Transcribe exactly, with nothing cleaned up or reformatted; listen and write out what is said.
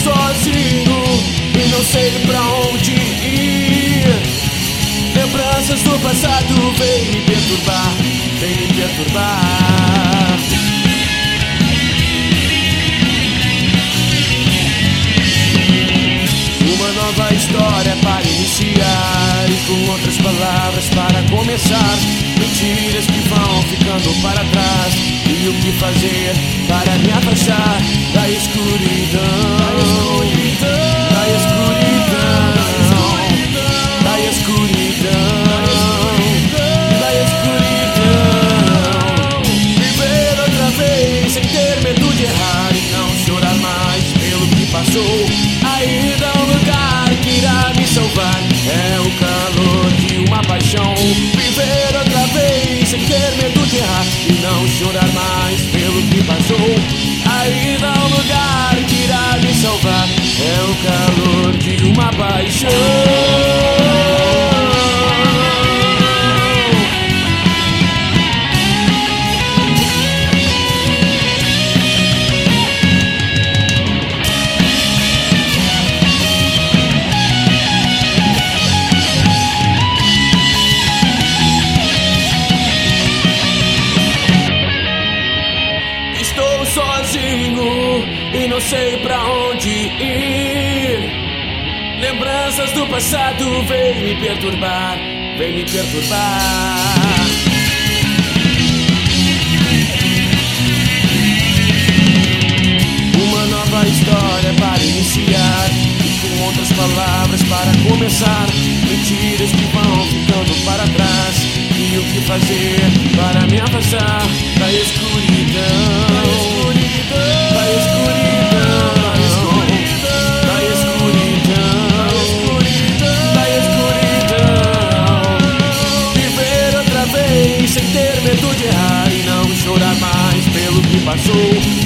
sozinho e não sei pra onde ir. Lembranças do passado vêm me perturbar, vêm me perturbar. Uma nova história para iniciar e com outras palavras para começar. Mentiras que vão ficando para trás e o que fazer para me afastar da escuridão, da escuridão, da escuridão, da escuridão. Viver outra vez sem ter medo de errar e não chorar mais pelo que passou. Ainda um lugar que irá me salvar é o calor de uma paixão. Viver outra vez sem ter medo de errar e não chorar mais pelo que passou. Ainda um lugar que irá me salvar é o calor de uma paixão. Sozinho e não sei pra onde ir. Lembranças do passado vêm me perturbar, vêm me perturbar. Uma nova história para iniciar e com outras palavras para começar. Mentiras que vão ficando para trás e o que fazer para me afastar da escuridão. Sem ter medo de errar e não chorar mais pelo que passou.